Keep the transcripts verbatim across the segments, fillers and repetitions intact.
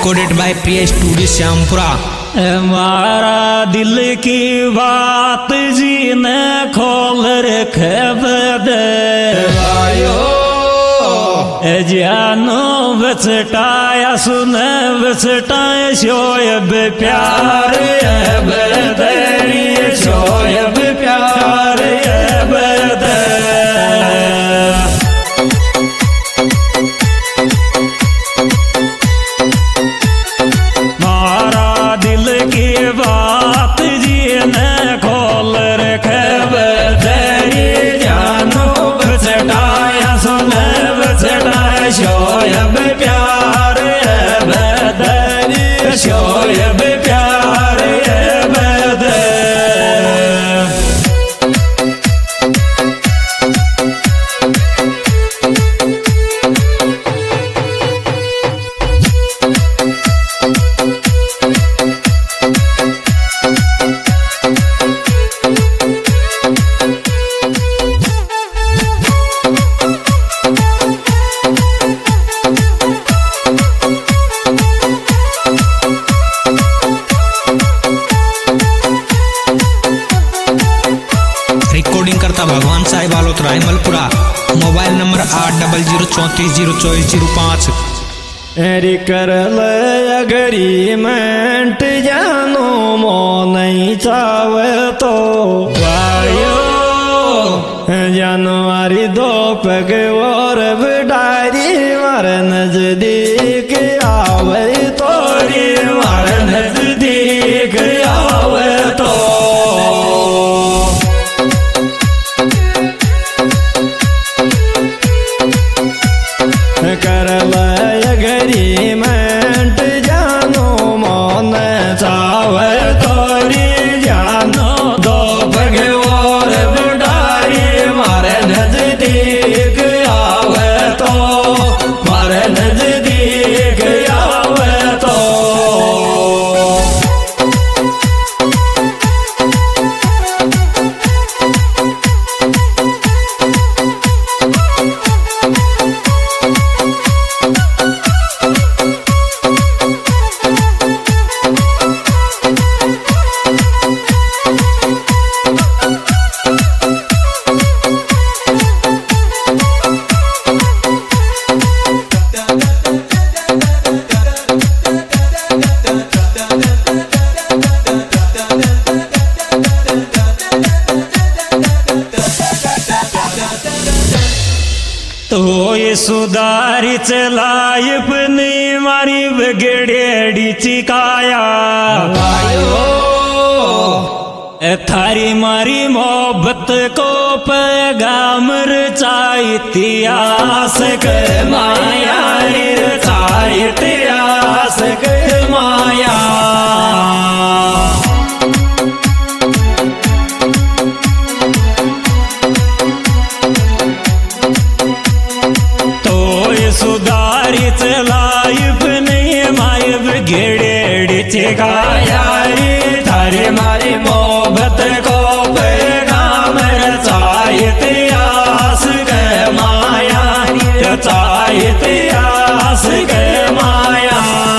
Recorded by P studio Shyampura. हमारा दिल की बात जी ने खोल रखे बदलायो जानो बचटाया सुने बचटाया शोयब प्यार बदरी शोयब प्यार बद बात जी ने खोल रखे बदरी जानो बचटाया सुने बचटाया शोयब प्यार बदरी शोयब प्यार बद रिकॉर्डिंग करता भगवान साहिब आलोत रायमलपुरा। मोबाइल नंबर आठ डबल जीरो चौंतीस जीरो चौबीस जीरो पाँच। एरी कर ले अग्रीमेंट जानो मो नहीं चावे तो वायो जानवारी दो पग और बिडारी मार नजदीक आवे तोरी मार नजदीक आवे तो कर अग्रीमेंट जानो मन चावे तोरी जानो दो पगे और बुढ़ारी मारे नजदीक आवे तो मारे नजदीक आवे तो तो ये सुधारी चलाई अपनी मारी बगड़ेड़ी चिकाया थारी मारी मोहब्बत को पैगाम रचाई इतिहास के माया रचाई इतिहास के माया सुधारी चलाई नहीं मायब घेड़ेड़ी चिकाया थारे मारी मोहब्बत को पैगाम रचाई इतिहास के माया रचाई इतिहास के माया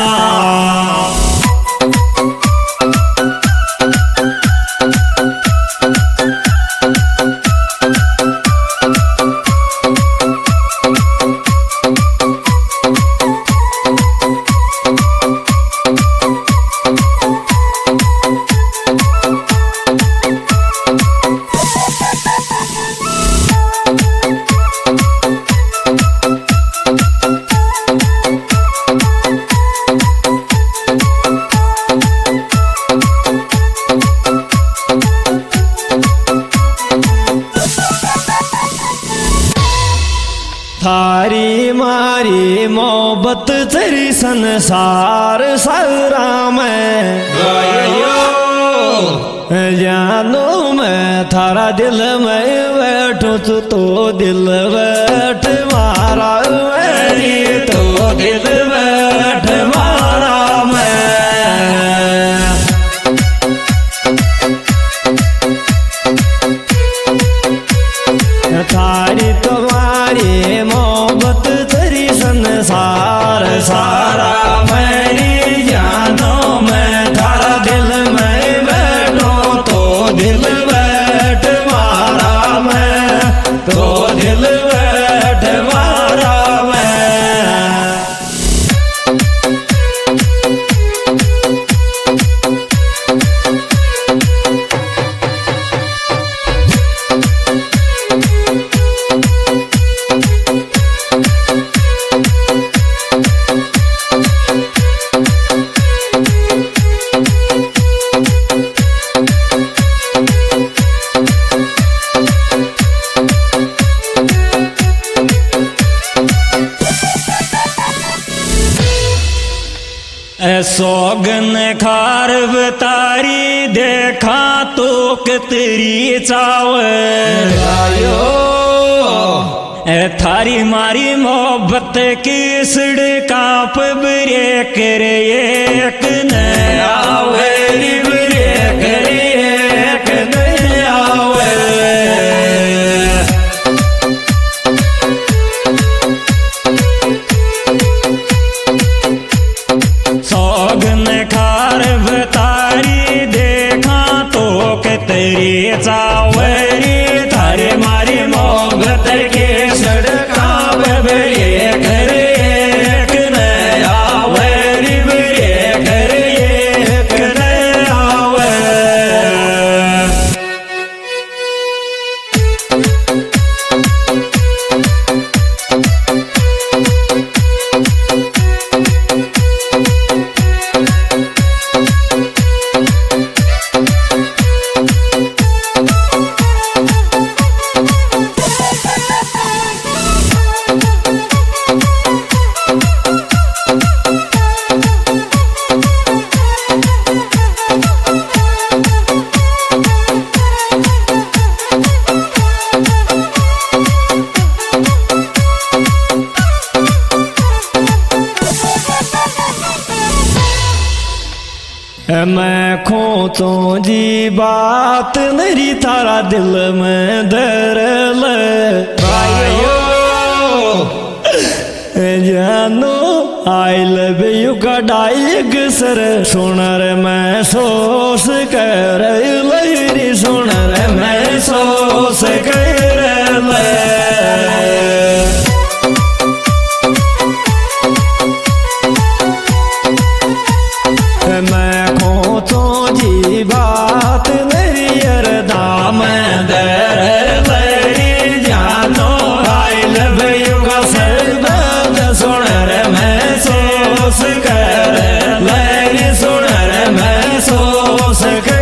थारी मारी मोहब्बत तेरी संसार सारा में जानो मैं थारा दिल में बैठूं तो दिल बैठ मारा मेरी तो दिल बैठ मारा मैं थारी तुम्हारी मोहब्बत तेरी संसार सारा मेरी तारी देखा तो कितरी चावल आयो ए थारी मारी मोहब्बत की सड़का पे ब्रेक रे एक नया आवे ब्रेक रे एक नया आवे सोगन खार बतारी देखा तो कितरी चावरी थारे मारी मोहब्बत के सड़का पे ब्रेक रे एक नया आवे ब्रेक रे एक नया आवे मैं खोचों जी बात मेरी थारा दिल में दरल भाइयो जानो आई लव यू का डाइग सर सुनर मैं सोस कर लहरी सुनर मैं सोस कर मैं खोचों जी बात मेरी अरदा में दर लहरी जानो आई लव यू का सरबत सुनर मैं सोस कर लहरी सुनर मैं सोस कर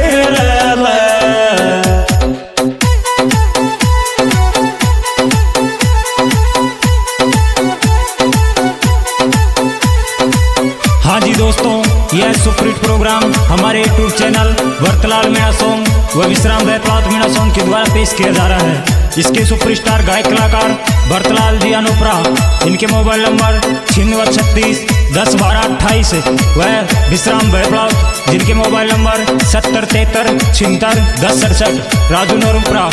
हाँ जी दोस्तों, यह सुपरहिट प्रोग्राम हमारे YouTube channel Vartalal Meena song व विश्राम बैतलात मीणा सॉन्ग के द्वारा पेश किया जा रहा है। इसके सुपरस्टार गायक कलाकार भरतलाल जी अनुपरा, इनके मोबाइल नंबर छिन्नवे छत्तीस दस बारह अट्ठाईस व विश्राम बैतलात जिनके मोबाइल नंबर सत्तर तिहत्तर छिहत्तर दस सड़सठ राजू नोरुपरा।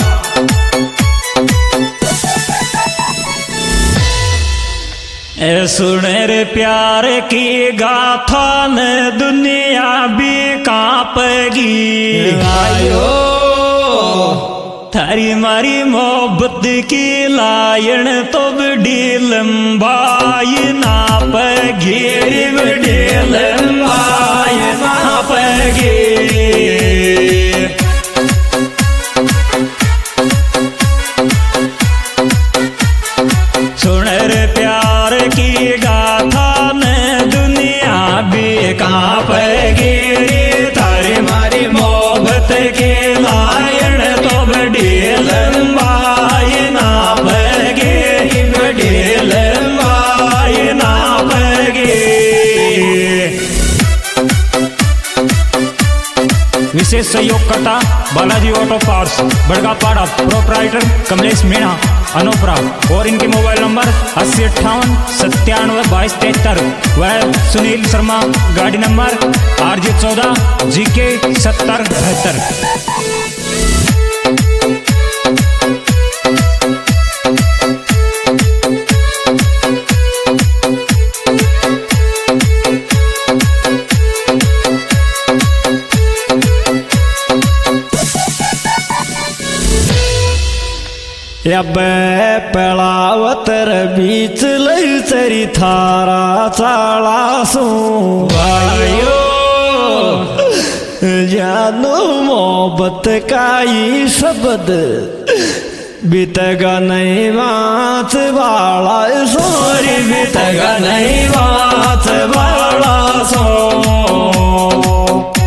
ए सुने रे प्यार की गाथा न दुनिया भी कांपेगी आयो थारी मारी मोहब्बत की लायन तो बड़ी लंबाई नापेगी बड़ी लंबाई नापेगी। सुन रे प्यार की गाथा में दुनिया भी कांपेगी थारी मारी मोहब्बत की लायन तो बड़ी लंबाई नापेगी बड़ी लंबाई नापेगी। विशेष सहयोगकर्ता Balaji auto parts Badgapada, proprietor Kamlesh Meena Anupara और इनके मोबाइल नंबर अस्सी अट्ठावन सत्तानवे बाईस तिहत्तर व सुनील शर्मा गाड़ी नंबर आर जे चौदह जी के सत्तर बहत्तर। अब पड़ावतर बीच लई चरी थारा चाला सो भाइयो जानो मोहब्बत का ये शब्द बीतगा नहीं बात वाला सोरी बीतगा नहीं बात वाला सो।